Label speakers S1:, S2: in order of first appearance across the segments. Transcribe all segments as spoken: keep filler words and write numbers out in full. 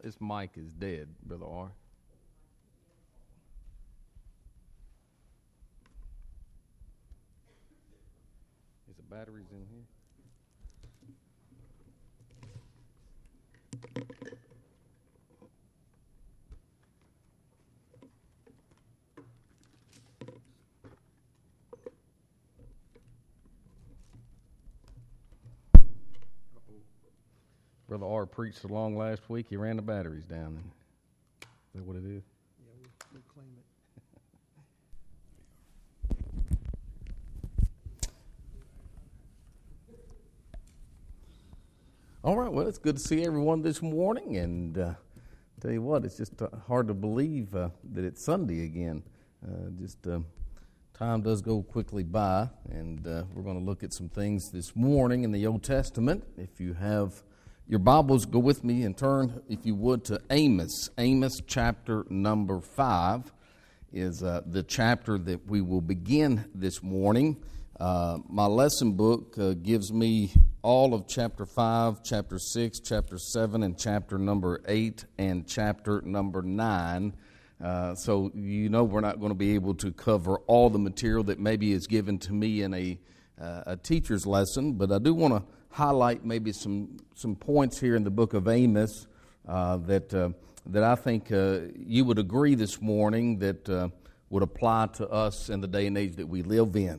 S1: This mic is dead, Brother R. Is the batteries in here? Brother R preached along last week. He ran the batteries down. Is that what it is?
S2: Yeah, we'll, we'll claim it.
S1: All right, well, it's good to see everyone this morning, and uh, tell you what, it's just uh, hard to believe uh, that it's Sunday again. Uh, just uh, time does go quickly by, and uh, we're going to look at some things this morning in the Old Testament. If you have your Bibles, go with me and turn, if you would, to Amos. Amos chapter number five is uh, the chapter that we will begin this morning. Uh, my lesson book uh, gives me all of chapter five, chapter six, chapter seven, and chapter number eight, and chapter number nine. Uh, so you know we're not going to be able to cover all the material that maybe is given to me in a, uh, a teacher's lesson, but I do want to highlight maybe some some points here in the book of Amos uh, that uh, that I think uh, you would agree this morning that uh, would apply to us in the day and age that we live in.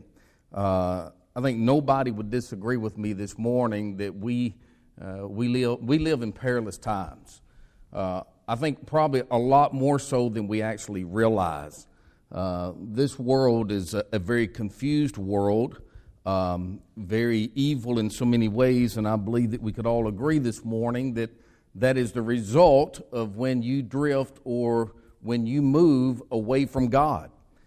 S1: Uh, I think nobody would disagree with me this morning that we uh, we live we live in perilous times. Uh, I think probably a lot more so than we actually realize. Uh, this world is a, a very confused world. Um, very evil in so many ways, and I believe that we could all agree this morning that that is the result of when you drift or when you move away from God.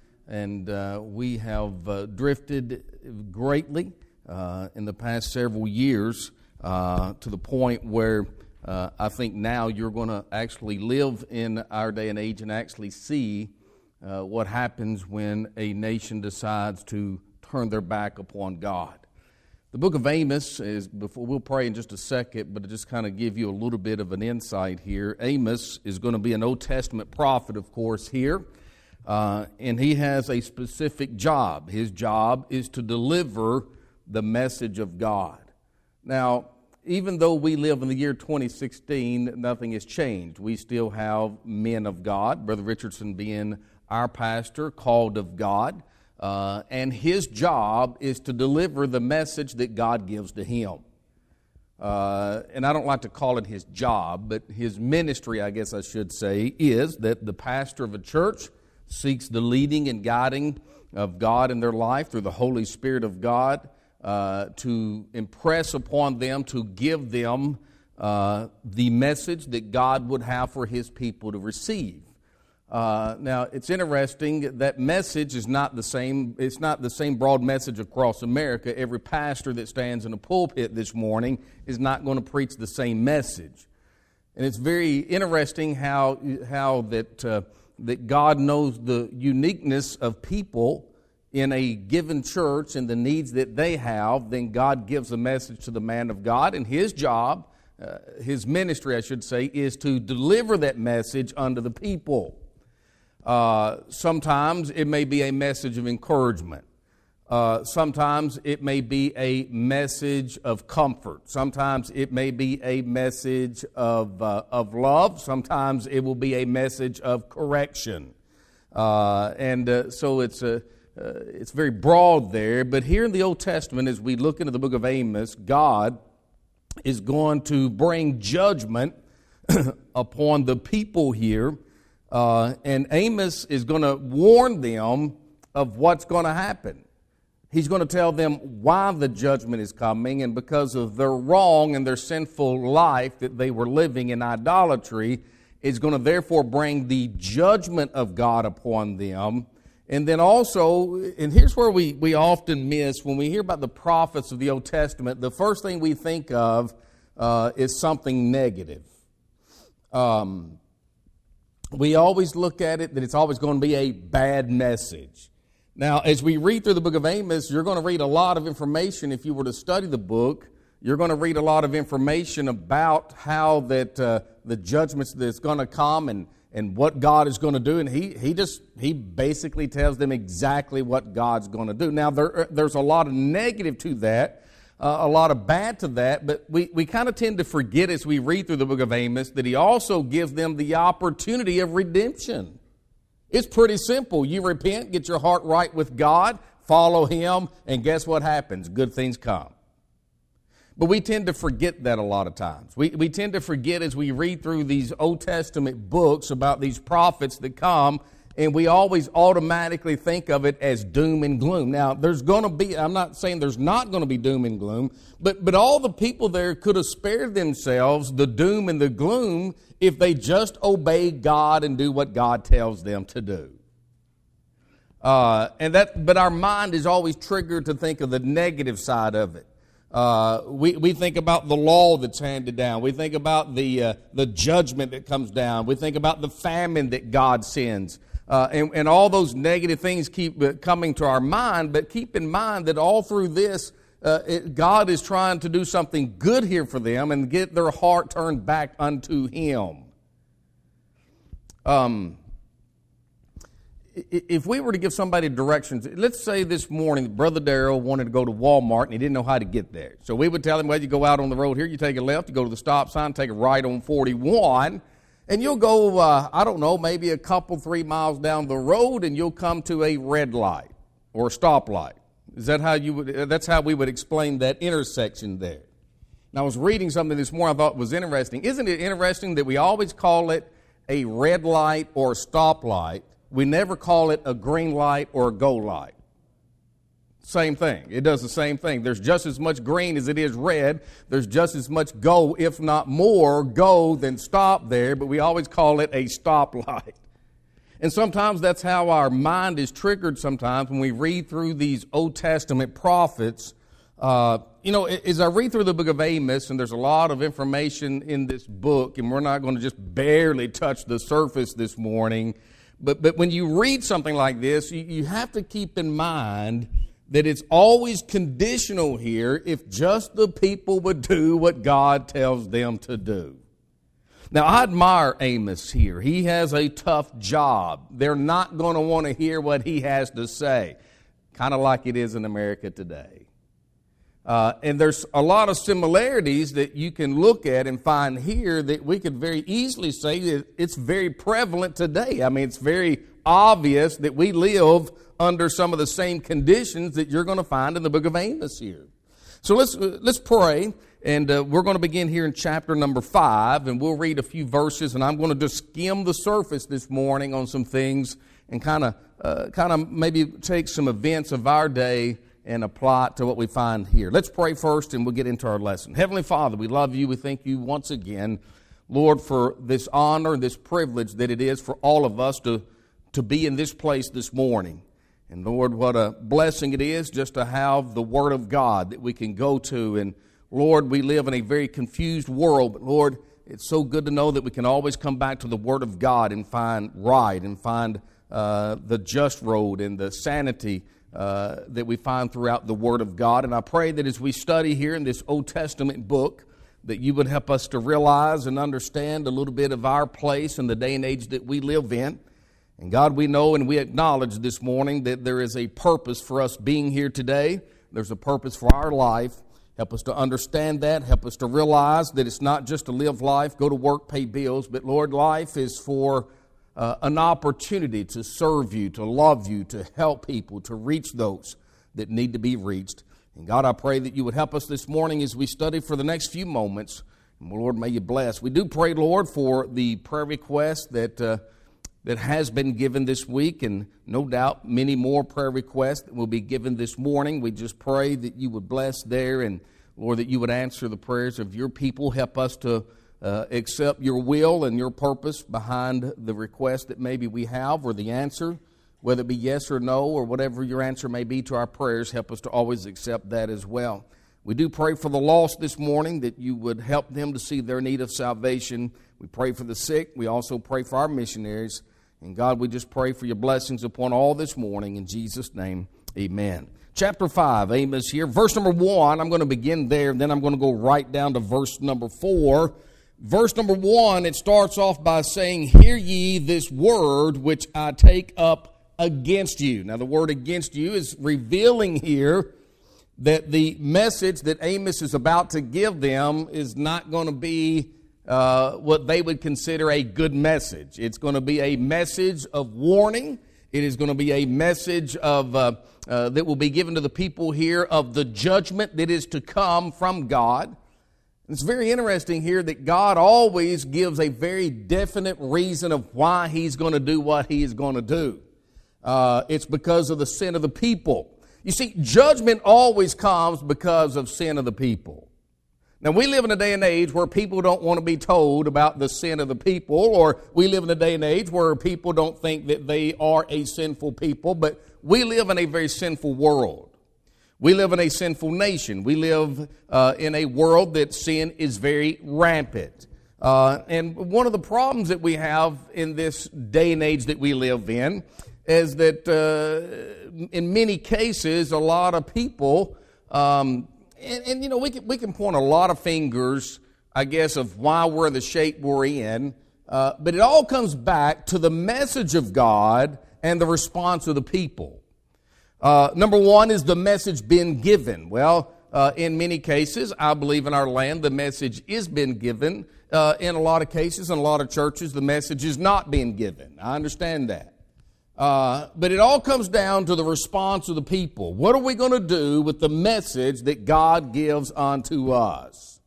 S1: And uh, we have uh, drifted greatly uh, in the past several years uh, to the point where uh, I think now you're going to actually live in our day and age and actually see uh, what happens when a nation decides to turn their back upon God. The book of Amos is, before we'll pray in just a second, but to just kind of give you a little bit of an insight here. Amos is going to be an Old Testament prophet, of course, here, uh, and he has a specific job. His job is to deliver the message of God. Now, even though we live in the year twenty sixteen, nothing has changed. We still have men of God, Brother Richardson being our pastor, called of God. Uh, and his job is to deliver the message that God gives to him. Uh, and I don't like to call it his job, but his ministry, I guess I should say, is that the pastor of a church seeks the leading and guiding of God in their life through the Holy Spirit of God uh, to impress upon them, to give them uh, the message that God would have for his people to receive. Uh, now, it's interesting that message is not the same. It's not the same broad message across America. Every pastor that stands in a pulpit this morning is not going to preach the same message. And it's very interesting how how that uh, that God knows the uniqueness of people in a given church and the needs that they have. Then God gives a message to the man of God, and his job, uh, his ministry, I should say, is to deliver that message unto the people. Uh, sometimes it may be a message of encouragement. Uh, sometimes it may be a message of comfort. Sometimes it may be a message of uh, of love. Sometimes it will be a message of correction. Uh, and uh, so it's a uh, it's very broad there. But here in the Old Testament, as we look into the book of Amos, God is going to bring judgment upon the people here. Uh, and Amos is going to warn them of what's going to happen. He's going to tell them why the judgment is coming, and because of their wrong and their sinful life that they were living in idolatry, is going to therefore bring the judgment of God upon them. And then also, and here's where we, we often miss, when we hear about the prophets of the Old Testament, the first thing we think of uh, is something negative. Um We always look at it that it's always going to be a bad message. Now, as we read through the book of Amos, you're going to read a lot of information if you were to study the book You're going to read a lot of information about how that uh, the judgments that's going to come and, and what God is going to do. And he, he just, he basically tells them exactly what God's going to do. Now, there, there's a lot of negative to that, uh, a lot of bad to that, but we, we kind of tend to forget as we read through the book of Amos that he also gives them the opportunity of redemption. It's pretty simple. You repent, get your heart right with God, follow Him, and guess what happens? Good things come. But we tend to forget that a lot of times. We, we tend to forget as we read through these Old Testament books about these prophets that come, and we always automatically think of it as doom and gloom. Now, there's going to be, I'm not saying there's not going to be doom and gloom, but, but all the people there could have spared themselves the doom and the gloom if they just obey God and do what God tells them to do. Uh, and that, but our mind is always triggered to think of the negative side of it. Uh, we, we think about the law that's handed down. We think about the, uh, the judgment that comes down. We think about the famine that God sends. Uh, and, and all those negative things keep coming to our mind. But keep in mind that all through this, uh, it, God is trying to do something good here for them and get their heart turned back unto Him. Um, if we were to give somebody directions, let's say this morning Brother Darrell wanted to go to Walmart and he didn't know how to get there. So we would tell him, well, you go out on the road here, you take a left, you go to the stop sign, take a right on forty-one, and you'll go, uh, I don't know, maybe a couple, three miles down the road, and you'll come to a red light or a stoplight. Is that how you would, that's how we would explain that intersection there. Now, I was reading something this morning I thought was interesting. Isn't it interesting that we always call it a red light or stoplight? We never call it a green light or a go light. Same thing. It does the same thing. There's just as much green as it is red. There's just as much go, if not more, go than stop there, but we always call it a stoplight. And sometimes that's how our mind is triggered sometimes when we read through these Old Testament prophets. Uh, you know, as I read through the book of Amos, and there's a lot of information in this book, and we're not going to just barely touch the surface this morning, But but when you read something like this, you, you have to keep in mind that it's always conditional here if just the people would do what God tells them to do. Now, I admire Amos here. He has a tough job. They're not going to want to hear what he has to say, kind of like it is in America today. Uh, and there's a lot of similarities that you can look at and find here that we could very easily say that it's very prevalent today. I mean, it's very obvious that we live under some of the same conditions that you're going to find in the book of Amos here. So let's let's pray, and uh, we're going to begin here in chapter number five, and we'll read a few verses, and I'm going to just skim the surface this morning on some things and kind of uh, kind of maybe take some events of our day and apply it to what we find here. Let's pray first, and we'll get into our lesson. Heavenly Father, we love you. We thank you once again, Lord, for this honor and this privilege that it is for all of us to, to be in this place this morning. And Lord, what a blessing it is just to have the Word of God that we can go to. And Lord, we live in a very confused world, but Lord, it's so good to know that we can always come back to the Word of God and find right and find uh, the just road and the sanity Uh, that we find throughout the Word of God. And I pray that as we study here in this Old Testament book, that you would help us to realize and understand a little bit of our place in the day and age that we live in. And God, we know and we acknowledge this morning that there is a purpose for us being here today. There's a purpose for our life. Help us to understand that. Help us to realize that it's not just to live life, go to work, pay bills, but Lord, life is for Uh, an opportunity to serve you, to love you, to help people, to reach those that need to be reached. And God, I pray that you would help us this morning as we study for the next few moments. And Lord, may you bless. We do pray, Lord, for the prayer request that uh, that has been given this week, and no doubt many more prayer requests that will be given this morning. We just pray that you would bless there, and Lord, that you would answer the prayers of your people. Help us to Uh, accept your will and your purpose behind the request that maybe we have, or the answer, whether it be yes or no, or whatever your answer may be to our prayers. Help us to always accept that as well. We do pray for the lost this morning, that you would help them to see their need of salvation. We pray for the sick. We also pray for our missionaries. And God, we just pray for your blessings upon all this morning. In Jesus' name, amen. chapter five, Amos here. Verse number one, I'm going to begin there, and then I'm going to go right down to verse number four. Verse number one, it starts off by saying, "Hear ye this word which I take up against you." Now, the word against you is revealing here that the message that Amos is about to give them is not going to be uh, what they would consider a good message. It's going to be a message of warning. It is going to be a message of uh, uh, that will be given to the people here of the judgment that is to come from God. It's very interesting here that God always gives a very definite reason of why He's going to do what He is going to do. Uh, it's because of the sin of the people. You see, judgment always comes because of sin of the people. Now, we live in a day and age where people don't want to be told about the sin of the people, or we live in a day and age where people don't think that they are a sinful people, but we live in a very sinful world. We live in a sinful nation. We live uh, in a world that sin is very rampant. Uh, and one of the problems that we have in this day and age that we live in is that uh, in many cases, a lot of people, um, and, and you know, we can, we can point a lot of fingers, I guess, of why we're in the shape we're in, uh, but it all comes back to the message of God and the response of the people. Uh, number one is the message been given. Well, uh, in many cases, I believe in our land, the message is been given. Uh, in a lot of cases, in a lot of churches, the message is not being given. I understand that. Uh, but it all comes down to the response of the people. What are we going to do with the message that God gives unto us?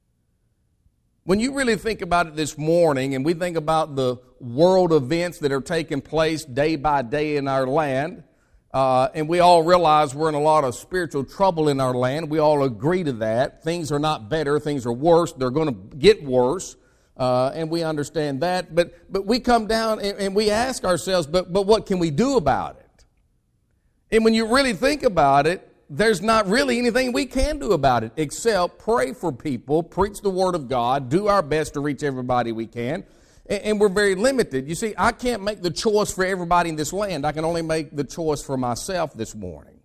S1: When you really think about it this morning, and we think about the world events that are taking place day by day in our land, Uh, and we all realize we're in a lot of spiritual trouble in our land. We all agree to that. Things are not better. Things are worse. They're going to get worse. Uh, and we understand that. But but we come down and, and we ask ourselves, but, but what can we do about it? And when you really think about it, there's not really anything we can do about it except pray for people, preach the Word of God, do our best to reach everybody we can. And we're very limited. You see, I can't make the choice for everybody in this land. I can only make the choice for myself this morning.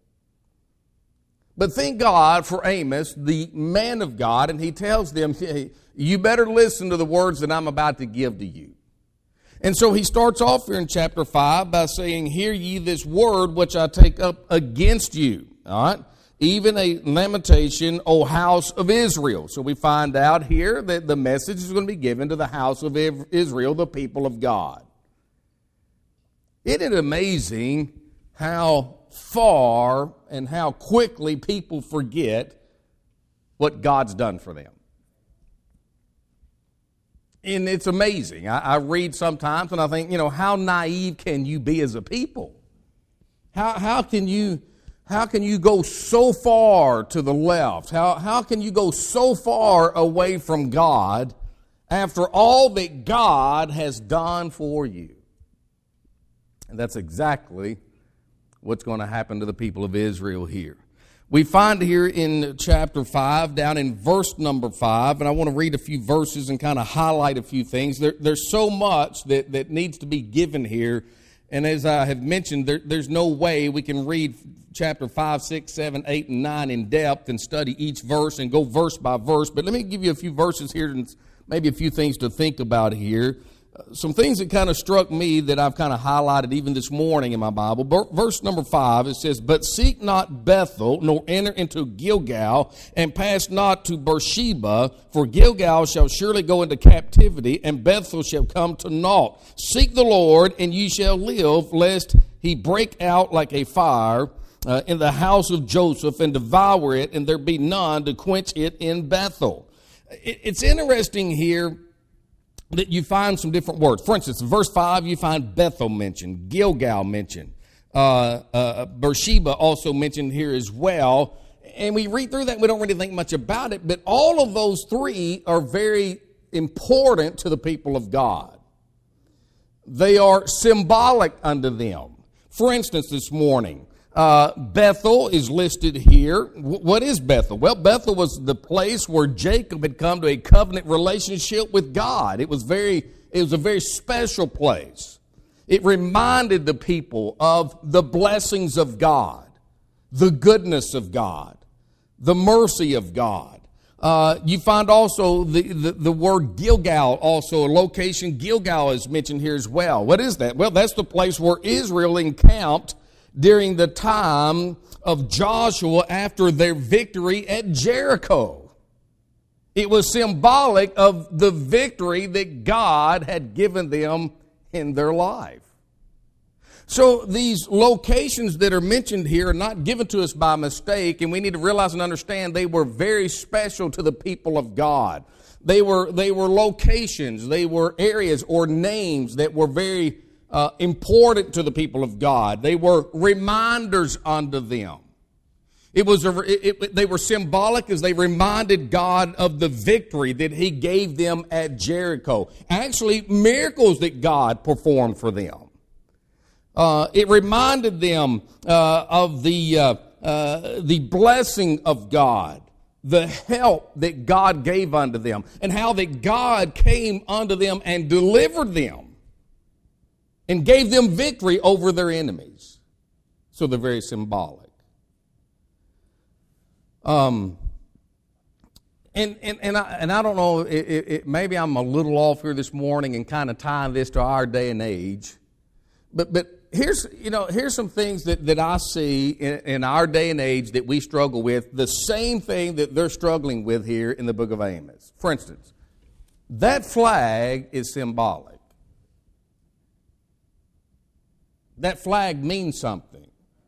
S1: But thank God for Amos, the man of God, and he tells them, hey, you better listen to the words that I'm about to give to you. And so he starts off here in chapter five by saying, "Hear ye this word which I take up against you." All right? Even a lamentation, O house of Israel. So we find out here that the message is going to be given to the house of Israel, the people of God. Isn't it amazing how far and how quickly people forget what God's done for them? And it's amazing. I, I read sometimes and I think, you know, how naive can you be as a people? How, how can you... How can you go so far to the left? How, how can you go so far away from God after all that God has done for you? And that's exactly what's going to happen to the people of Israel here. We find here in chapter five, down in verse number five, and I want to read a few verses and kind of highlight a few things. There, there's so much that, that needs to be given here. And as I have mentioned, there, there's no way we can read chapter five, six, seven, eight, and nine in depth and study each verse and go verse by verse. But let me give you a few verses here and maybe a few things to think about here. Uh, some things that kind of struck me that I've kind of highlighted even this morning in my Bible. Verse number five, it says, "But seek not Bethel, nor enter into Gilgal, and pass not to Beersheba, for Gilgal shall surely go into captivity, and Bethel shall come to naught. Seek the Lord, and ye shall live, lest he break out like a fire uh, in the house of Joseph, and devour it, and there be none to quench it in Bethel." It, it's interesting here that you find some different words. For instance, in verse five, you find Bethel mentioned, Gilgal mentioned, uh, uh, Beersheba also mentioned here as well. And we read through that, and we don't really think much about it, but all of those three are very important to the people of God. They are symbolic unto them. For instance, this morning, Uh, Bethel is listed here. W- what is Bethel? Well, Bethel was the place where Jacob had come to a covenant relationship with God. It was very, it was a very special place. It reminded the people of the blessings of God. the goodness of God, the mercy of God. Uh, you find also the, the, the word Gilgal, also a location. Gilgal is mentioned here as well. What is that? Well, that's the place where Israel encamped during the time of Joshua after their victory at Jericho. It was symbolic of the victory that God had given them in their life. So these locations that are mentioned here are not given to us by mistake, and we need to realize and understand they were very special to the people of God. They were, they were locations, they were areas or names that were very uh, important to the people of God. They were reminders unto them. It was a, it, it, they were symbolic as they reminded God of the victory that He gave them at Jericho. Actually, miracles that God performed for them. Uh, it reminded them uh, of the uh, uh, the blessing of God, the help that God gave unto them, and how that God came unto them and delivered them and gave them victory over their enemies. So they're very symbolic. Um, and, and, and, I, and I don't know, it, it, maybe I'm a little off here this morning and kind of tying this to our day and age. But, but here's, you know, here's some things that, that I see in, in our day and age that we struggle with, the same thing that they're struggling with here in the book of Amos. For instance, that flag is symbolic. That flag means something.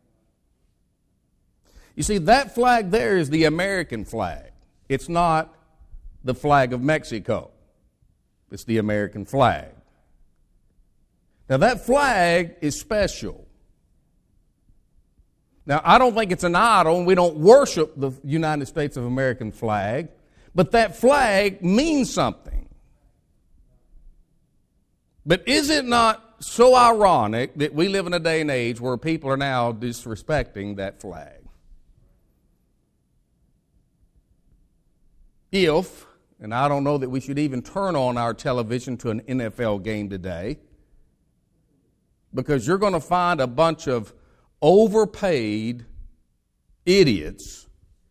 S1: You see, that flag there is the American flag. It's not the flag of Mexico. It's the American flag. Now, that flag is special. Now, I don't think it's an idol, and we don't worship the United States of American flag, but that flag means something. But is it not so ironic that we live in a day and age where people are now disrespecting that flag? If, and I don't know that we should even turn on our television to an N F L game today, because you're going to find a bunch of overpaid idiots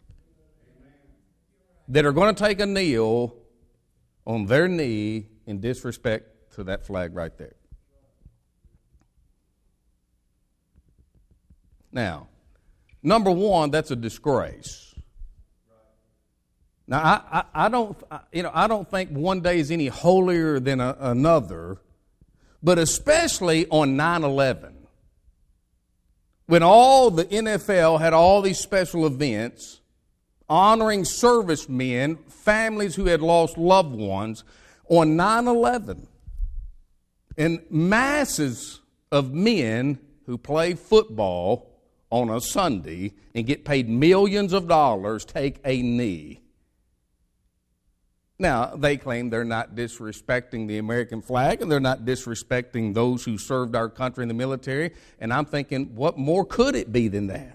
S1: that are going to take a kneel on their knee in disrespect to that flag right there. Now, number one, that's a disgrace. Now, I, I, I don't, you know, I don't think one day is any holier than a, another, but especially on nine eleven, when all the N F L had all these special events honoring servicemen, families who had lost loved ones on nine eleven, and masses of men who play football on a Sunday and get paid millions of dollars take a knee. Now, they claim they're not disrespecting the American flag and they're not disrespecting those who served our country in the military. And I'm thinking, what more could it be than that?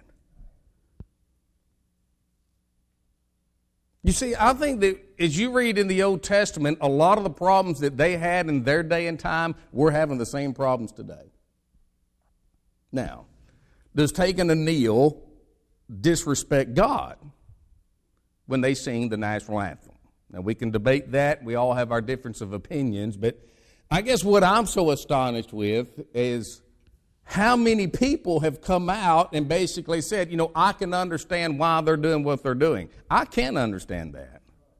S1: You see, I think that as you read in the Old Testament, a lot of the problems that they had in their day and time, we're having the same problems today. Now, does taking a kneel disrespect God when they sing the national anthem? Now, we can debate that. We all have our difference of opinions. But I guess what I'm so astonished with is how many people have come out and basically said, you know, I can understand why they're doing what they're doing. I can't understand that.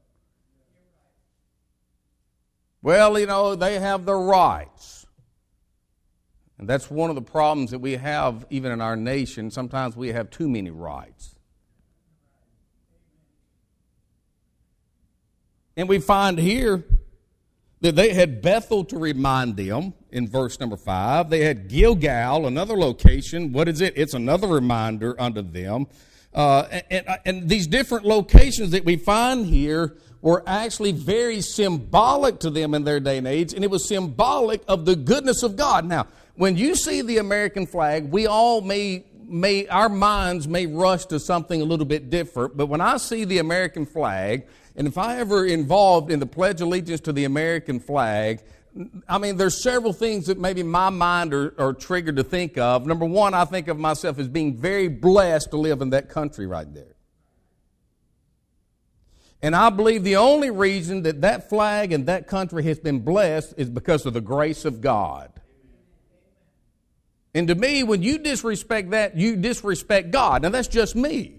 S1: Well, you know, they have their rights. And that's one of the problems that we have even in our nation. Sometimes we have too many rights. And we find here that they had Bethel to remind them in verse number five. They had Gilgal, another location. What is it? It's another reminder unto them. Uh, and, and these different locations that we find here were actually very symbolic to them in their day and age, and it was symbolic of the goodness of God. Now, when you see the American flag, we all may, may our minds may rush to something a little bit different, but when I see the American flag, and if I ever involved in the Pledge of Allegiance to the American flag, I mean, there's several things that maybe my mind are, are triggered to think of. Number one, I think of myself as being very blessed to live in that country right there. And I believe the only reason that that flag and that country has been blessed is because of the grace of God. And to me, when you disrespect that, you disrespect God. Now, that's just me.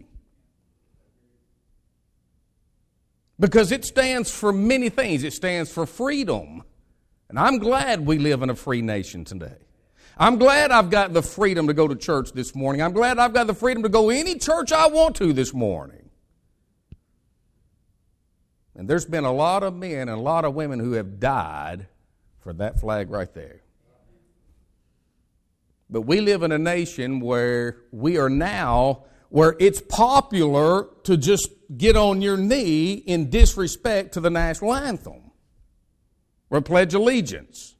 S1: Because it stands for many things. It stands for freedom. And I'm glad we live in a free nation today. I'm glad I've got the freedom to go to church this morning. I'm glad I've got the freedom to go any church I want to this morning. And there's been a lot of men and a lot of women who have died for that flag right there. But we live in a nation where we are now, where it's popular to just get on your knee in disrespect to the national anthem or pledge allegiance.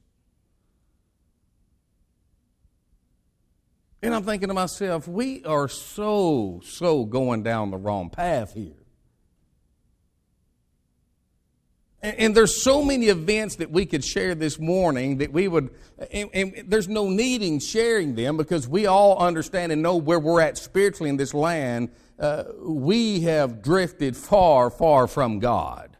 S1: And I'm thinking to myself, we are so, so going down the wrong path here. And there's so many events that we could share this morning that we would, and, and there's no need in sharing them because we all understand and know where we're at spiritually in this land. Uh, we have drifted far, far from God.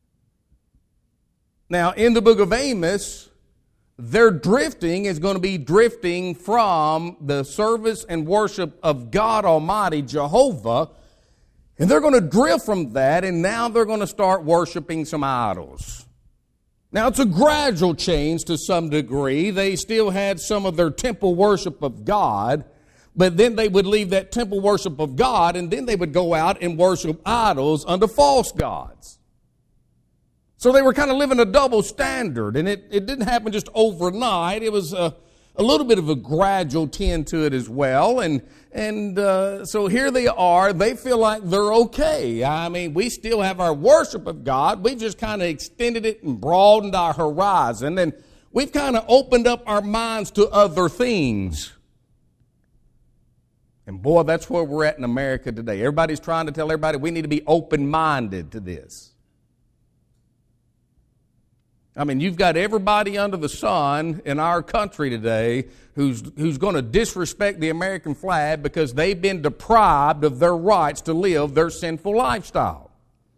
S1: Now, in the book of Amos, their drifting is going to be drifting from the service and worship of God Almighty, Jehovah. And they're going to drift from that, and now they're going to start worshiping some idols. Now, it's a gradual change to some degree. They still had some of their temple worship of God, but then they would leave that temple worship of God, and then they would go out and worship idols unto false gods. So they were kind of living a double standard, and it, it didn't happen just overnight. It was a, a little bit of a gradual tend to it as well, and And uh, so here they are. They feel like they're okay. I mean, we still have our worship of God. We've just kind of extended it and broadened our horizon. And we've kind of opened up our minds to other things. And boy, that's where we're at in America today. Everybody's trying to tell everybody we need to be open-minded to this. I mean, you've got everybody under the sun in our country today who's who's going to disrespect the American flag because they've been deprived of their rights to live their sinful lifestyle.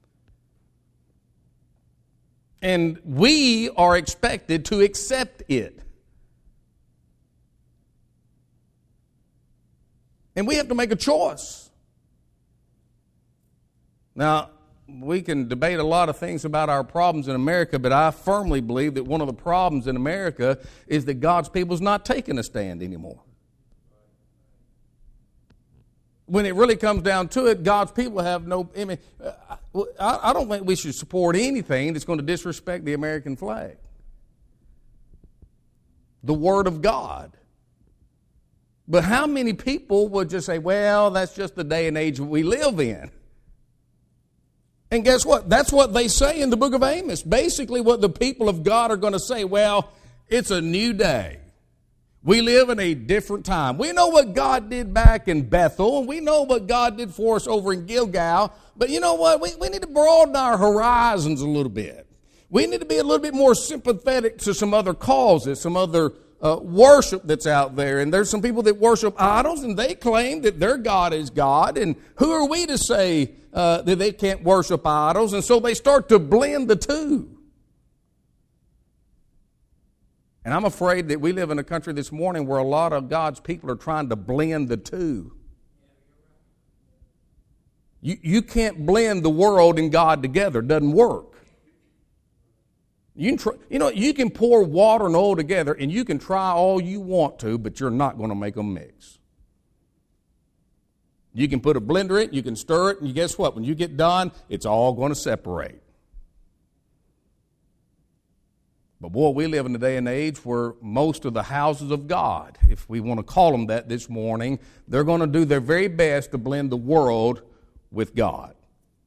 S1: And we are expected to accept it. And we have to make a choice. Now, we can debate a lot of things about our problems in America, but I firmly believe that one of the problems in America is that God's people's not taking a stand anymore. When it really comes down to it, God's people have no... I mean, I, I don't think we should support anything that's going to disrespect the American flag. The Word of God. But how many people would just say, well, that's just the day and age we live in? And guess what? That's what they say in the book of Amos. Basically what the people of God are going to say, well, it's a new day. We live in a different time. We know what God did back in Bethel, and we know what God did for us over in Gilgal, but you know what? We, we need to broaden our horizons a little bit. We need to be a little bit more sympathetic to some other causes, some other uh, worship that's out there. And there's some people that worship idols, and they claim that their God is God, and who are we to say uh, that they can't worship idols? And so they start to blend the two. And I'm afraid that we live in a country this morning where a lot of God's people are trying to blend the two. You, you can't blend the world and God together. It doesn't work. You can, try, you know, you can pour water and oil together and you can try all you want to, but you're not going to make them mix. You can put a blender in it, you can stir it, and you guess what? When you get done, it's all going to separate. But boy, we live in a day and age where most of the houses of God, if we want to call them that this morning, they're going to do their very best to blend the world with God.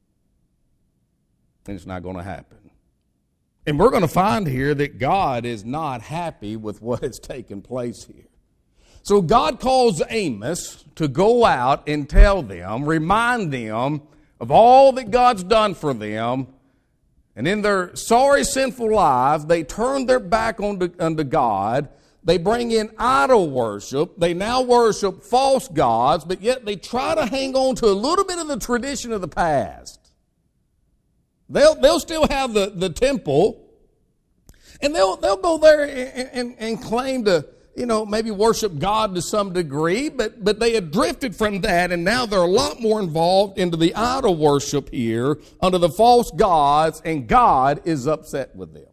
S1: And it's not going to happen. And we're going to find here that God is not happy with what has taken place here. So God calls Amos to go out and tell them, remind them of all that God's done for them, And in their sorry, sinful lives, they turn their back on unto God. They bring in idol worship. They now worship false gods, but yet they try to hang on to a little bit of the tradition of the past. They'll, they'll still have the, the temple, and they'll, they'll go there and, and, and claim to, you know, maybe worship God to some degree, but, but they had drifted from that, and now they're a lot more involved into the idol worship here under the false gods, and God is upset with them.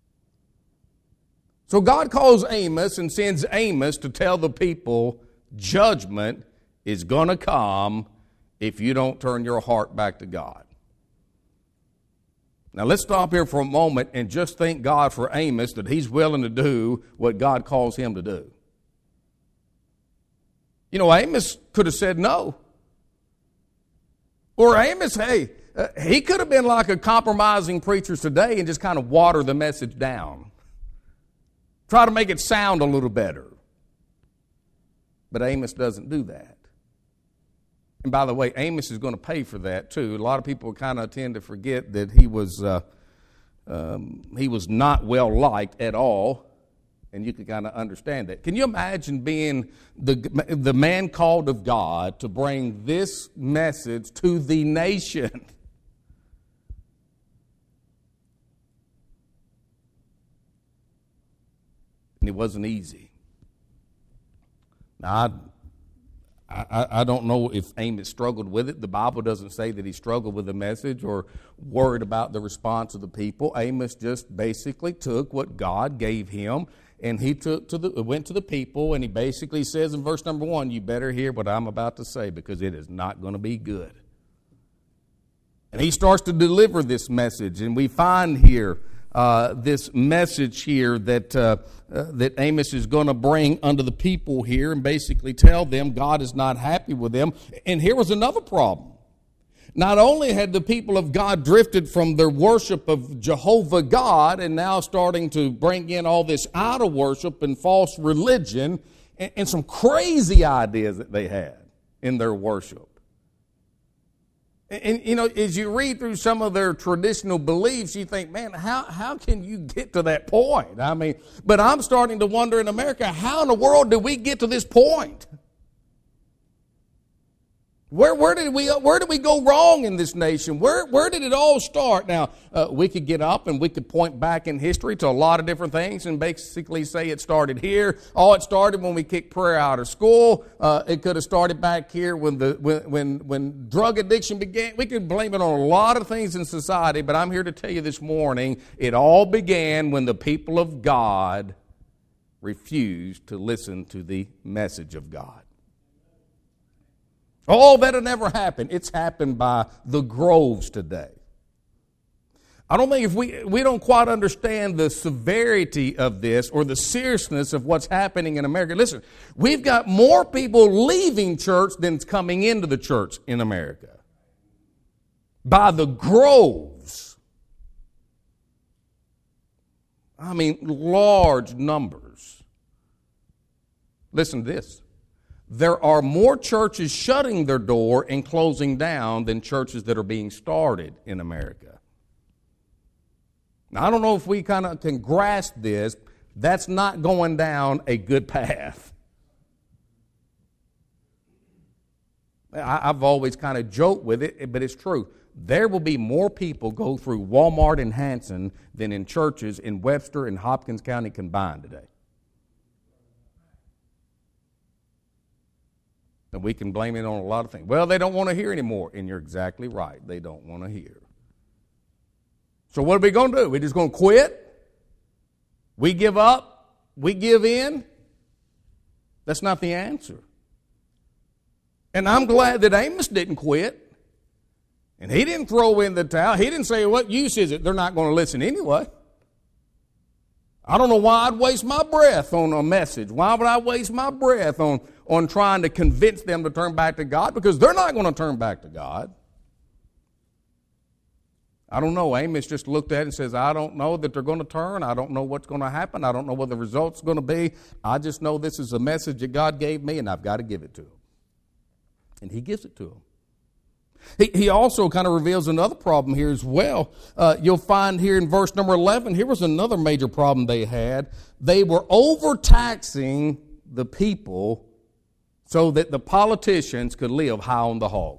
S1: So God calls Amos and sends Amos to tell the people judgment is going to come if you don't turn your heart back to God. Now let's stop here for a moment and just thank God for Amos that he's willing to do what God calls him to do. You know, Amos could have said no. Or Amos, hey, uh, he could have been like a compromising preacher today and just kind of water the message down. Try to make it sound a little better. But Amos doesn't do that. And by the way, Amos is going to pay for that too. A lot of people kind of tend to forget that he was uh, um, he was not well liked at all, and you can kind of understand that. Can you imagine being the the man called of God to bring this message to the nation? And it wasn't easy. Now, I, I, I don't know if Amos struggled with it. The Bible doesn't say that he struggled with the message or worried about the response of the people. Amos just basically took what God gave him, and he took to the went to the people, and he basically says in verse number one, you better hear what I'm about to say because it is not going to be good. And he starts to deliver this message, and we find here Uh, this message here that uh, uh, that Amos is going to bring unto the people here and basically tell them God is not happy with them. And here was another problem. Not only had the people of God drifted from their worship of Jehovah God and now starting to bring in all this idol worship and false religion and, and some crazy ideas that they had in their worship. And, you know, as you read through some of their traditional beliefs, you think, man, how, how can you get to that point? I mean, but I'm starting to wonder in America, how in the world did we get to this point? Where, where did we where did we go wrong in this nation? Where where did it all start? Now, uh, we could get up and we could point back in history to a lot of different things and basically say it started here. Oh, it started when we kicked prayer out of school. Uh, it could have started back here when the when, when when drug addiction began. We could blame it on a lot of things in society, but I'm here to tell you this morning, it all began when the people of God refused to listen to the message of God. Oh, that'll never happen. It's happened by the groves today. I don't think if we, we don't quite understand the severity of this or the seriousness of what's happening in America. Listen, we've got more people leaving church than coming into the church in America. By the groves. I mean, large numbers. Listen to this. There are more churches shutting their door and closing down than churches that are being started in America. Now, I don't know if we kind of can grasp this. That's not going down a good path. I've always kind of joked with it, but it's true. There will be more people go through Walmart and Hanson than in churches in Webster and Hopkins County combined today. And we can blame it on a lot of things. Well, they don't want to hear anymore. And you're exactly right. They don't want to hear. So what are we going to do? We're just going to quit? We give up? We give in? That's not the answer. And I'm glad that Amos didn't quit. And he didn't throw in the towel. He didn't say, what use is it? They're not going to listen anyway. I don't know why I'd waste my breath on a message. Why would I waste my breath on, on trying to convince them to turn back to God? Because they're not going to turn back to God. I don't know. Amos just looked at it and says, I don't know that they're going to turn. I don't know what's going to happen. I don't know what the result's going to be. I just know this is a message that God gave me, and I've got to give it to him. And he gives it to him. He, he also kind of reveals another problem here as well. Uh, you'll find here in verse number eleven, here was another major problem they had. They were overtaxing the people so that the politicians could live high on the hog.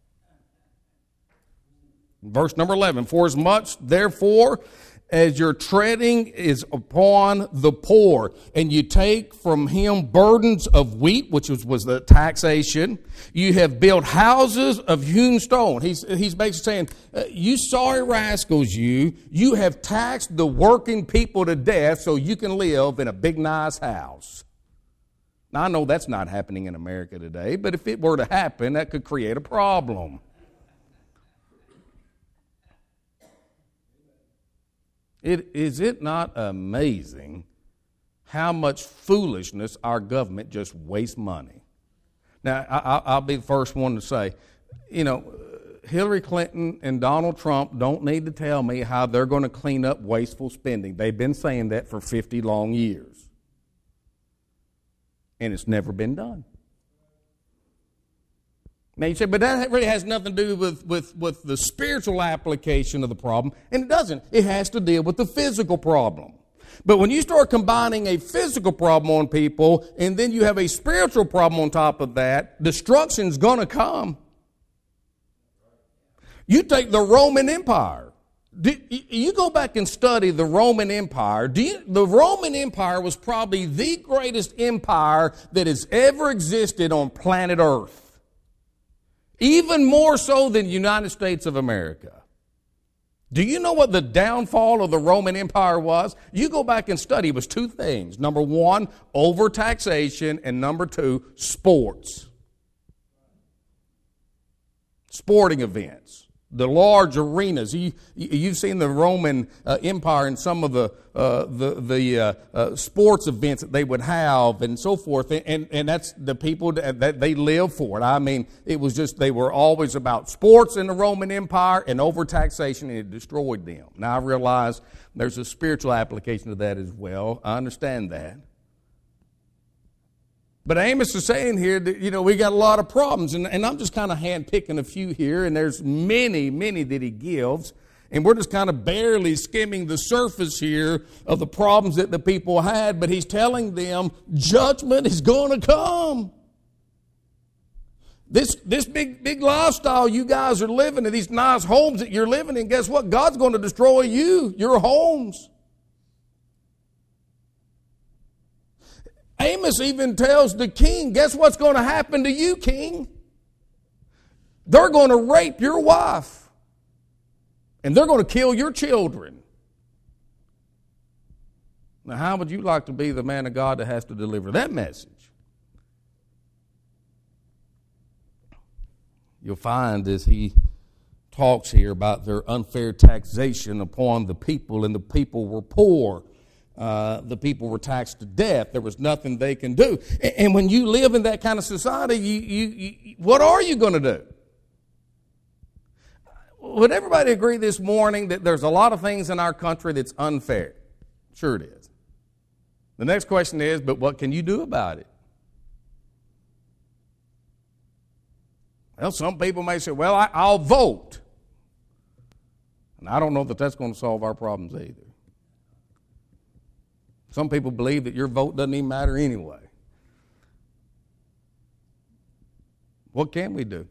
S1: Verse number eleven, for as much, therefore, as your treading is upon the poor, and you take from him burdens of wheat, which was, was the taxation, you have built houses of hewn stone. He's, he's basically saying, uh, you sorry rascals, you, you have taxed the working people to death so you can live in a big, nice house. Now, I know that's not happening in America today, but if it were to happen, that could create a problem. It, is it not amazing how much foolishness our government just wastes money? Now, I, I'll be the first one to say, you know, Hillary Clinton and Donald Trump don't need to tell me how they're going to clean up wasteful spending. They've been saying that for fifty long years. And it's never been done. Now you say, but that really has nothing to do with, with, with the spiritual application of the problem. And it doesn't. It has to deal with the physical problem. But when you start combining a physical problem on people, and then you have a spiritual problem on top of that, destruction's going to come. You take the Roman Empire. Do, you go back and study the Roman Empire. Do you, the Roman Empire was probably the greatest empire that has ever existed on planet Earth. Even more so than the United States of America. Do you know what the downfall of the Roman Empire was? You go back and study, it was two things. Number one, overtaxation, and number two, sports. Sporting events. The large arenas. You, you've seen the Roman uh, Empire and some of the uh, the, the uh, uh, sports events that they would have and so forth. And, and that's the people that, that they live for it. I mean, it was just, they were always about sports in the Roman Empire and overtaxation, and it destroyed them. Now, I realize there's a spiritual application to that as well. I understand that. But Amos is saying here that, you know, we got a lot of problems, and, and I'm just kind of hand-picking a few here, and there's many, many that he gives, and we're just kind of barely skimming the surface here of the problems that the people had, but he's telling them judgment is going to come. This, this big, big lifestyle you guys are living in, these nice homes that you're living in, guess what? God's going to destroy you, your homes. Amos even tells the king, guess what's going to happen to you, king? They're going to rape your wife. And they're going to kill your children. Now, how would you like to be the man of God that has to deliver that message? You'll find as he talks here about their unfair taxation upon the people, and the people were poor. Uh, the people were taxed to death. There was nothing they can do. And, and when you live in that kind of society, you, you, you, what are you going to do? Would everybody agree this morning that there's a lot of things in our country that's unfair? Sure it is. The next question is, but what can you do about it? Well, some people may say, well, I, I'll vote. And I don't know that that's going to solve our problems either. Some people believe that your vote doesn't even matter anyway. What can we do?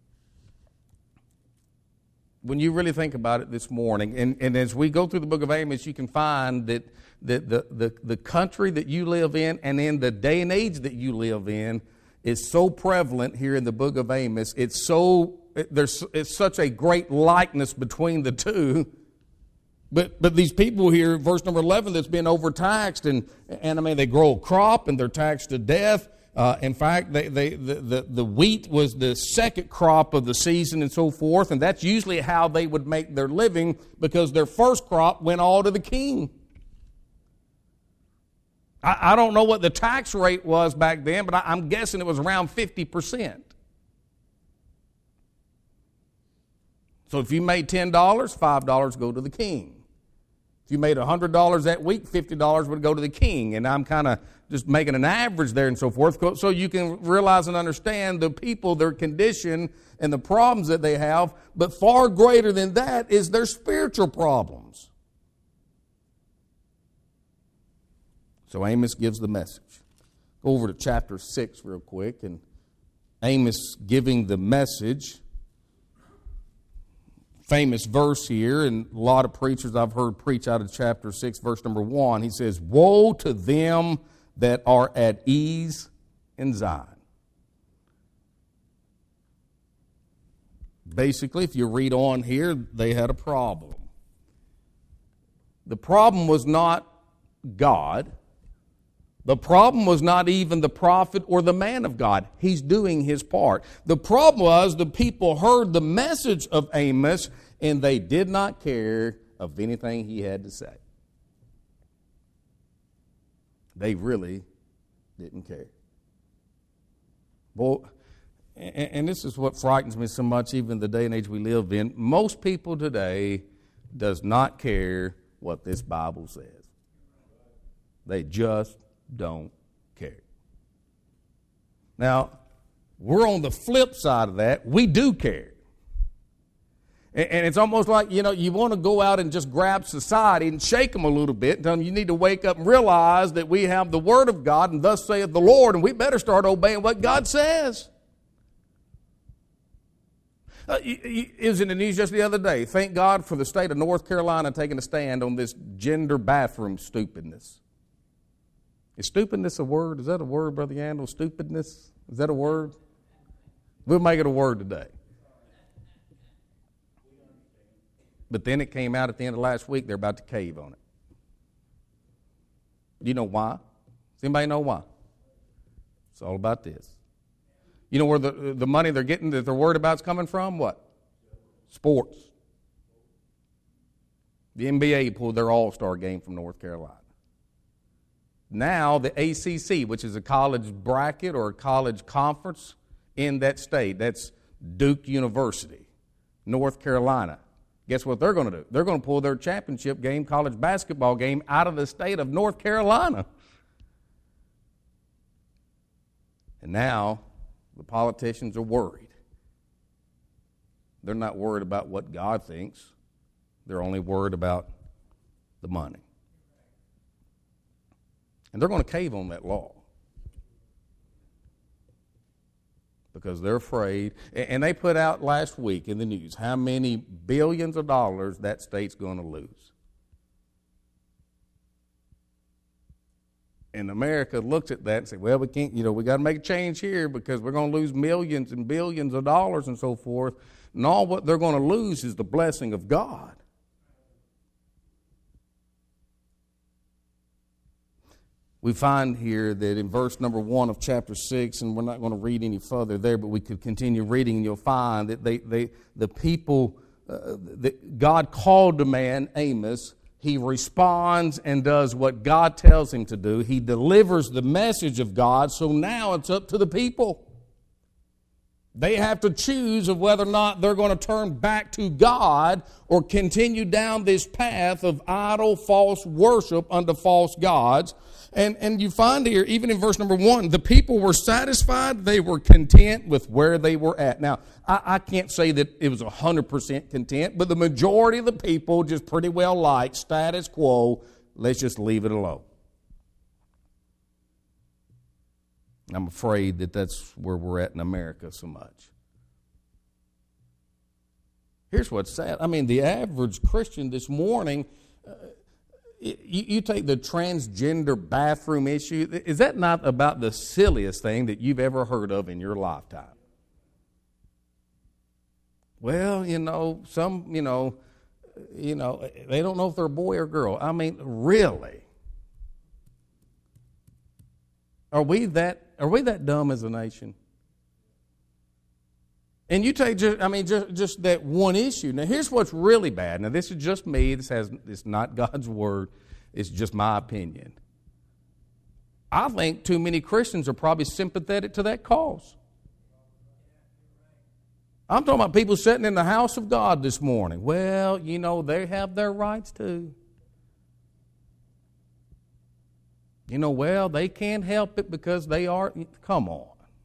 S1: When you really think about it this morning, and, and as we go through the book of Amos, you can find that, that the, the, the country that you live in and in the day and age that you live in is so prevalent here in the book of Amos. It's so it, there's it's such a great likeness between the two. But but these people here, verse number eleven, that's been overtaxed, and and I mean they grow a crop and they're taxed to death. Uh, in fact, they, they the, the the wheat was the second crop of the season and so forth, and that's usually how they would make their living because their first crop went all to the king. I, I don't know what the tax rate was back then, but I, I'm guessing it was around fifty percent. So if you made ten dollars, five dollars go to the king. If you made one hundred dollars that week, fifty dollars would go to the king. And I'm kind of just making an average there and so forth, so you can realize and understand the people, their condition, and the problems that they have. But far greater than that is their spiritual problems. So Amos gives the message. Go over to chapter six real quick, and Amos giving the message. Famous verse here, and a lot of preachers I've heard preach out of chapter six, verse number one. He says, "Woe to them that are at ease in Zion." Basically, if you read on here, they had a problem. The problem was not God. The problem was not even the prophet or the man of God. He's doing his part. The problem was the people heard the message of Amos and they did not care of anything he had to say. They really didn't care. Boy, and this is what frightens me so much, even the day and age we live in. Most people today does not care what this Bible says. They just don't care. Now, we're on the flip side of that. We do care. And it's almost like, you know, you want to go out and just grab society and shake them a little bit and tell them you need to wake up and realize that we have the Word of God and thus saith the Lord, and we better start obeying what God says. Uh, it was in the news just the other day. Thank God for the state of North Carolina taking a stand on this gender bathroom stupidness. Is stupidness a word? Is that a word, Brother Yandel? Stupidness? Is that a word? We'll make it a word today. But then it came out at the end of last week, they're about to cave on it. Do you know why? Does anybody know why? It's all about this. You know where the, the money they're getting that they're worried about is coming from? What? Sports. The N B A pulled their all-star game from North Carolina. Now the A C C, which is a college bracket or a college conference in that state, that's Duke University, North Carolina. Guess what they're going to do? They're going to pull their championship game, college basketball game, out of the state of North Carolina. And now the politicians are worried. They're not worried about what God thinks. They're only worried about the money. And they're going to cave on that law. Because they're afraid. And they put out last week in the news how many billions of dollars that state's going to lose. And America looks at that and says, well, we can't, you know, we got to make a change here because we're going to lose millions and billions of dollars and so forth. And all what they're going to lose is the blessing of God. We find here that in verse number one of chapter six, and we're not going to read any further there, but we could continue reading, and you'll find that they, they the people, uh, that God called the man, Amos. He responds and does what God tells him to do. He delivers the message of God, so now it's up to the people. They have to choose of whether or not they're going to turn back to God or continue down this path of idol, false worship unto false gods. And, and you find here, even in verse number one, the people were satisfied. They were content with where they were at. Now, I, I can't say that it was one hundred percent content, but the majority of the people just pretty well like status quo. Let's just leave it alone. I'm afraid that that's where we're at in America so much. Here's what's sad. I mean, the average Christian this morning, uh, you, you take the transgender bathroom issue. Is that not about the silliest thing that you've ever heard of in your lifetime? Well, you know, some, you know, you know, they don't know if they're a boy or girl. I mean, really? Are we that are we that dumb as a nation? And you take just I mean just, just that one issue. Now here's what's really bad. Now this is just me. This has it's not God's word. It's just my opinion. I think too many Christians are probably sympathetic to that cause. I'm talking about people sitting in the house of God this morning. Well, you know, they have their rights too. You know, well, they can't help it because they are. Come on.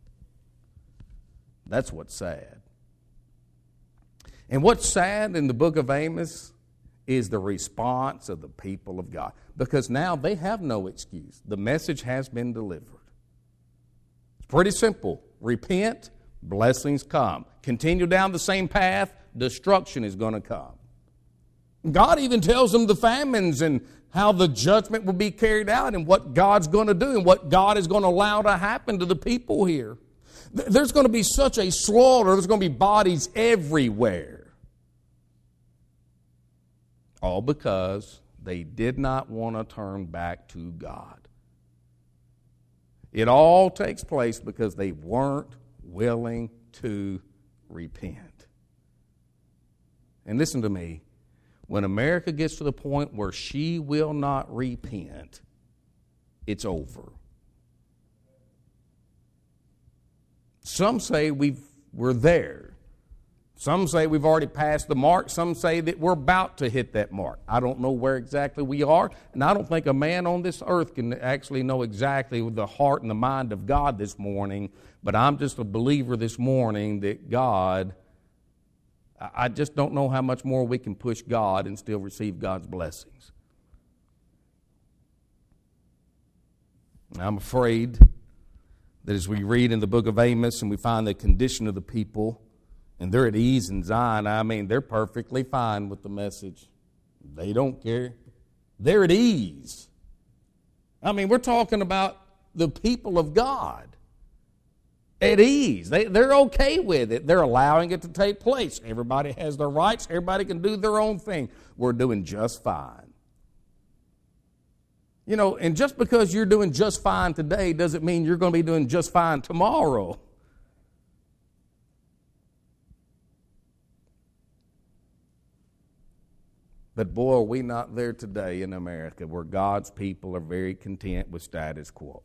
S1: That's what's sad. And what's sad in the book of Amos is the response of the people of God. Because now they have no excuse. The message has been delivered. It's pretty simple. Repent, blessings come. Continue down the same path, destruction is going to come. God even tells them the famines and how the judgment will be carried out and what God's going to do and what God is going to allow to happen to the people here. There's going to be such a slaughter. There's going to be bodies everywhere. All because they did not want to turn back to God. It all takes place because they weren't willing to repent. And listen to me. When America gets to the point where she will not repent, it's over. Some say we've, we're there. Some say we've already passed the mark. Some say that we're about to hit that mark. I don't know where exactly we are, and I don't think a man on this earth can actually know exactly the heart and the mind of God this morning, but I'm just a believer this morning that God, I just don't know how much more we can push God and still receive God's blessings. I'm afraid that as we read in the book of Amos and we find the condition of the people, and they're at ease in Zion, I mean, they're perfectly fine with the message. They don't care. They're at ease. I mean, we're talking about the people of God. At ease. They, they're okay with it. They're allowing it to take place. Everybody has their rights. Everybody can do their own thing. We're doing just fine. You know, and just because you're doing just fine today doesn't mean you're going to be doing just fine tomorrow. But boy, are we not there today in America where God's people are very content with status quo.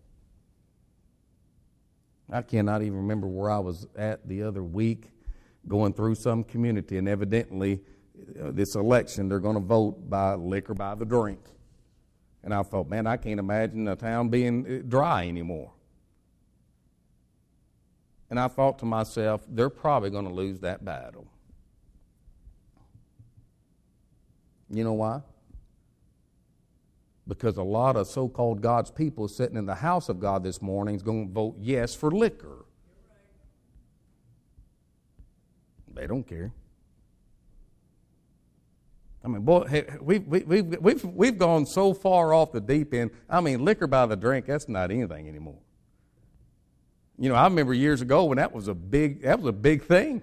S1: I cannot even remember where I was at the other week going through some community, and evidently uh, this election they're going to vote by liquor by the drink. And I thought, man, I can't imagine a town being dry anymore. And I thought to myself, they're probably going to lose that battle. You know why? Because a lot of so-called God's people sitting in the house of God this morning is going to vote yes for liquor. They don't care. I mean, boy, hey, we've, we've, we've, we've gone so far off the deep end. I mean, liquor by the drink, that's not anything anymore. You know, I remember years ago when that was a big, that was a big thing.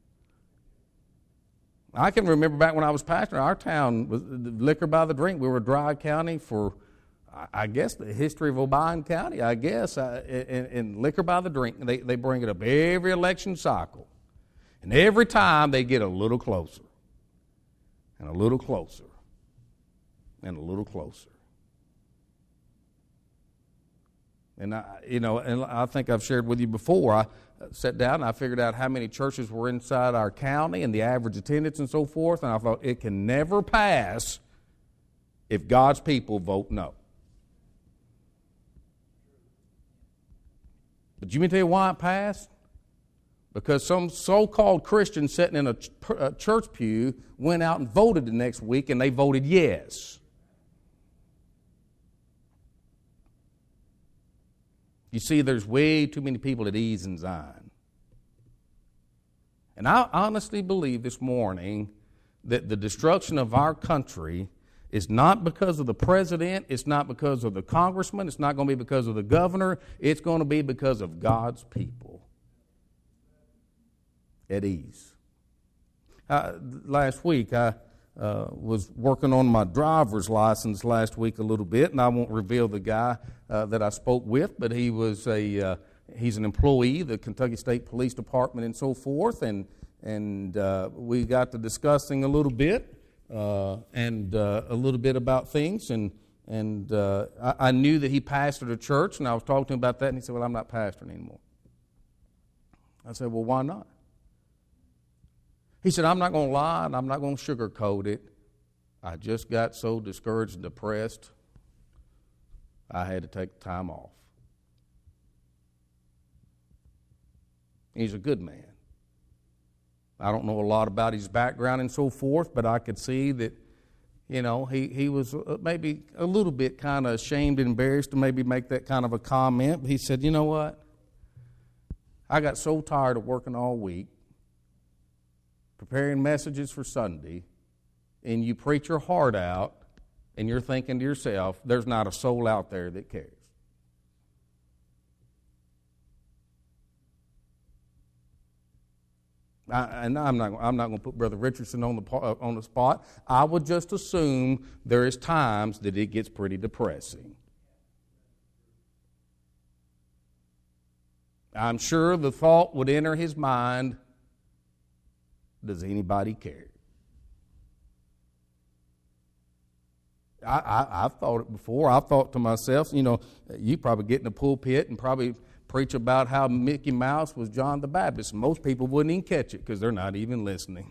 S1: I can remember back when I was pastoring, our town was liquor by the drink. We were a dry county for, I guess, the history of Obion County, I guess, uh, and, and liquor by the drink. They, they bring it up every election cycle. And every time they get a little closer, and a little closer, and a little closer. And, I, you know, and I think I've shared with you before, I sat down and I figured out how many churches were inside our county and the average attendance and so forth, and I thought it can never pass if God's people vote no. But you mean to tell you why it passed? Because some so-called Christian sitting in a, ch- a church pew went out and voted the next week, and they voted yes. You see, there's way too many people at ease in Zion. And I honestly believe this morning that the destruction of our country is not because of the president, it's not because of the congressman, it's not going to be because of the governor, it's going to be because of God's people at ease. Uh, last week, I uh, was working on my driver's license last week a little bit, and I won't reveal the guy uh, that I spoke with, but he was a uh, he's an employee of the Kentucky State Police Department and so forth, and and uh, we got to discussing a little bit uh, and uh, a little bit about things, and and uh, I, I knew that he pastored a church, and I was talking to him about that, and he said, "Well, I'm not pastoring anymore." I said, "Well, why not?" He said, "I'm not going to lie and I'm not going to sugarcoat it. I just got so discouraged and depressed. I had to take time off. He's a good man. I don't know a lot about his background and so forth, but I could see that, you know, he, he was maybe a little bit kind of ashamed and embarrassed to maybe make that kind of a comment. But he said, you know what? I got so tired of working all week, preparing messages for Sunday, and you preach your heart out, and you're thinking to yourself, there's not a soul out there that cares. I, and I'm not, I'm not going to put Brother Richardson on the, uh, on the spot. I would just assume there is times that it gets pretty depressing. I'm sure the thought would enter his mind, does anybody care? I, I, I've thought it before. I've thought to myself, you know, you probably get in the pulpit and probably preach about how Mickey Mouse was John the Baptist. Most people wouldn't even catch it because they're not even listening.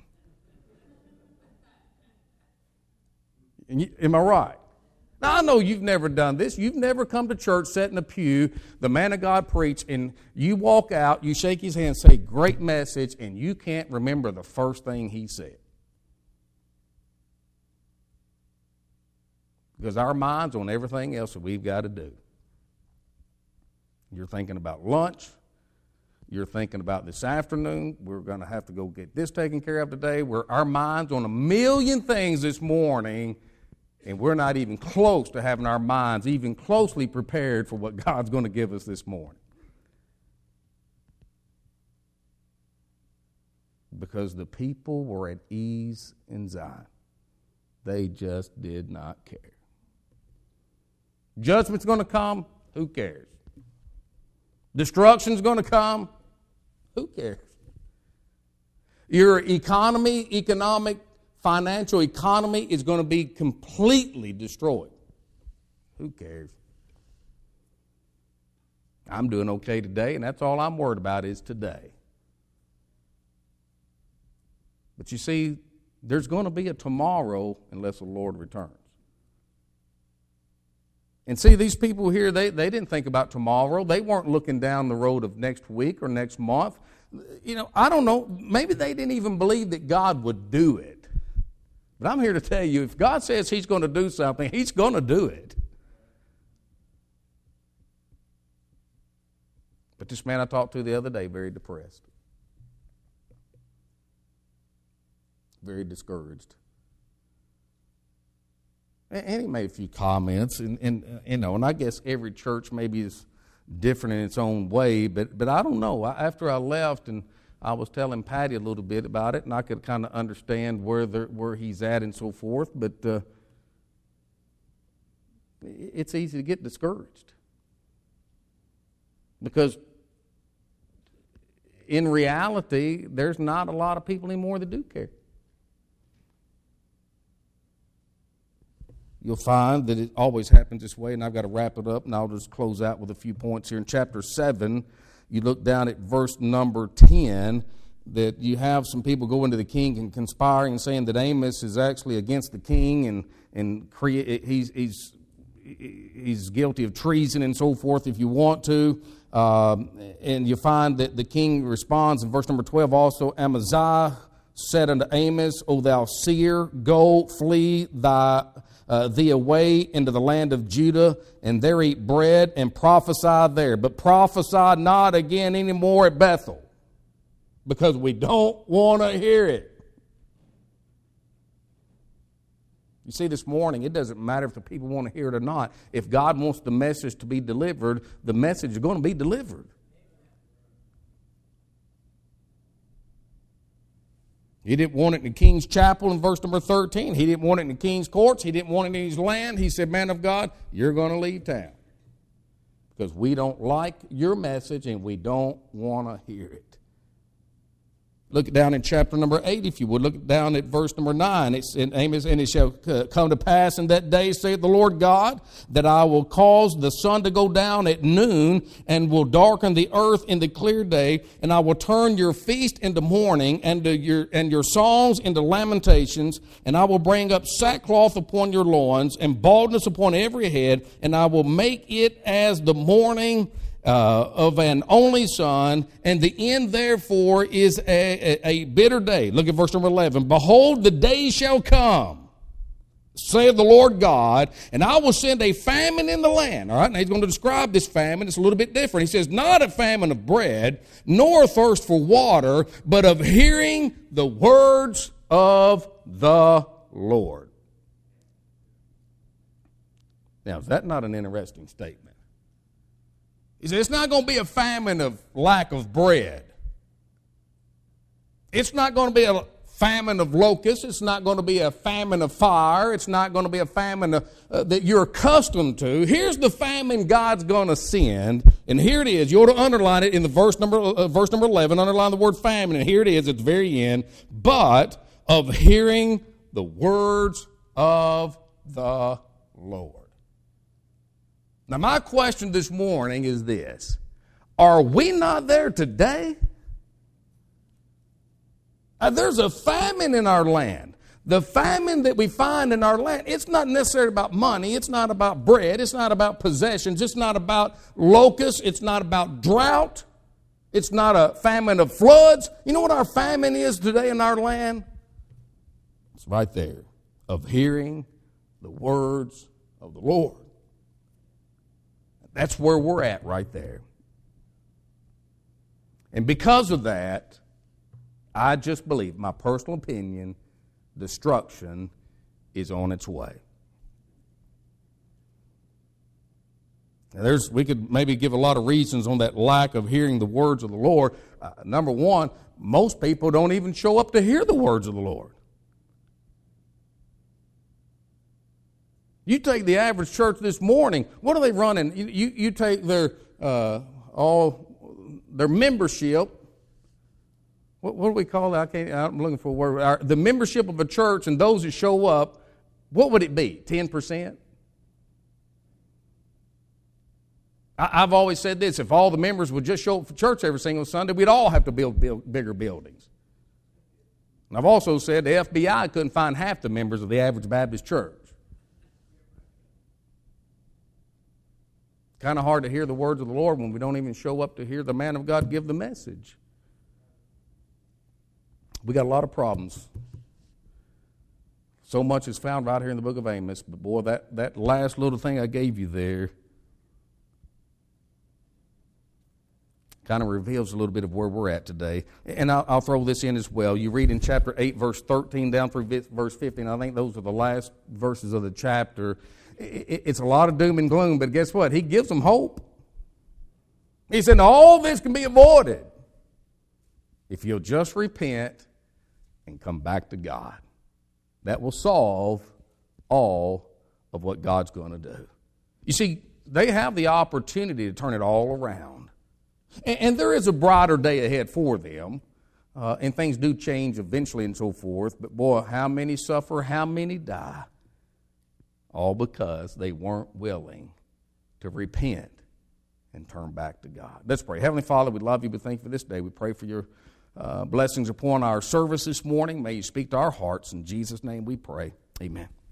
S1: And you, am I right? Now, I know you've never done this. You've never come to church, sat in a pew, the man of God preach, and you walk out, you shake his hand, say, great message, and you can't remember the first thing he said. Because our mind's on everything else that we've got to do. You're thinking about lunch. You're thinking about this afternoon. We're going to have to go get this taken care of today. We're, our mind's on a million things this morning, and we're not even close to having our minds even closely prepared for what God's going to give us this morning. Because the people were at ease in Zion. They just did not care. Judgment's going to come. Who cares? Destruction's going to come. Who cares? Your economy, economic, financial economy is going to be completely destroyed. Who cares? I'm doing okay today, and that's all I'm worried about is today. But you see, there's going to be a tomorrow unless the Lord returns. And see, these people here, they, they didn't think about tomorrow. They weren't looking down the road of next week or next month. You know, I don't know. Maybe they didn't even believe that God would do it. But I'm here to tell you, if God says He's going to do something, He's going to do it. But this man I talked to the other day, very depressed. Very discouraged. And he made a few comments, and, and you know, and I guess every church maybe is different in its own way, but but I don't know. I, after I left, and I was telling Patty a little bit about it, and I could kind of understand where the, where he's at and so forth, but uh, it's easy to get discouraged because in reality, there's not a lot of people anymore that do care. You'll find that it always happens this way, and I've got to wrap it up, and I'll just close out with a few points here. In chapter seven, you look down at verse number ten, that you have some people going to the king and conspiring and saying that Amos is actually against the king, and and create, he's, he's, he's guilty of treason and so forth, if you want to. Um, and you find that the king responds in verse number twelve also, Amaziah said unto Amos, O thou seer, go, flee thy Uh, thee away into the land of Judah, and there eat bread, and prophesy there. But prophesy not again anymore at Bethel, because we don't want to hear it. You see, this morning, it doesn't matter if the people want to hear it or not. If God wants the message to be delivered, the message is going to be delivered. He didn't want it in the king's chapel in verse number thirteen. He didn't want it in the king's courts. He didn't want it in his land. He said, man of God, you're going to leave town because we don't like your message and we don't want to hear it. Look down in chapter number eight, if you would. Look down at verse number nine. It's in Amos, and it shall come to pass in that day, saith the Lord God, that I will cause the sun to go down at noon, and will darken the earth in the clear day, and I will turn your feast into mourning, and your and your songs into lamentations, and I will bring up sackcloth upon your loins, and baldness upon every head, and I will make it as the mourning Uh, of an only son, and the end therefore is a, a, a bitter day. Look at verse number eleven. Behold, the day shall come, saith the Lord God, and I will send a famine in the land. All right, now he's going to describe this famine. It's a little bit different. He says, not a famine of bread, nor a thirst for water, but of hearing the words of the Lord. Now, is that not an interesting statement? He said, it's not going to be a famine of lack of bread. It's not going to be a famine of locusts. It's not going to be a famine of fire. It's not going to be a famine of, uh, that you're accustomed to. Here's the famine God's going to send, and here it is. You ought to underline it in the verse number, uh, verse number eleven. Underline the word famine, and here it is at the very end. But of hearing the words of the Lord. Now, my question this morning is this. Are we not there today? Uh, there's a famine in our land. The famine that we find in our land, it's not necessarily about money. It's not about bread. It's not about possessions. It's not about locusts. It's not about drought. It's not a famine of floods. You know what our famine is today in our land? It's right there, of hearing the words of the Lord. That's where we're at right there. And because of that, I just believe, my personal opinion, destruction is on its way. Now there's, we could maybe give a lot of reasons on that lack of hearing the words of the Lord. Uh, number one, most people don't even show up to hear the words of the Lord. You take the average church this morning, what are they running? You, you, you take their uh, all their membership. What, what do we call that? I can't, I'm looking for a word. Our, the membership of a church and those who show up, what would it be? ten percent? I, I've always said this, if all the members would just show up for church every single Sunday, we'd all have to build, build bigger buildings. And I've also said the F B I couldn't find half the members of the average Baptist church. Kind of hard to hear the words of the Lord when we don't even show up to hear the man of God give the message. We got a lot of problems. So much is found right here in the book of Amos. But boy, that, that last little thing I gave you there kind of reveals a little bit of where we're at today. And I'll, I'll throw this in as well. You read in chapter eight, verse thirteen down through verse fifteen. I think those are the last verses of the chapter. It's a lot of doom and gloom, but guess what? He gives them hope. He said, all this can be avoided if you'll just repent and come back to God. That will solve all of what God's going to do. You see, they have the opportunity to turn it all around. And, and there is a brighter day ahead for them. Uh, and things do change eventually and so forth. But boy, how many suffer, how many die? All because they weren't willing to repent and turn back to God. Let's pray. Heavenly Father, we love you. We thank you for this day. We pray for your uh, blessings upon our service this morning. May you speak to our hearts. In Jesus' name we pray. Amen.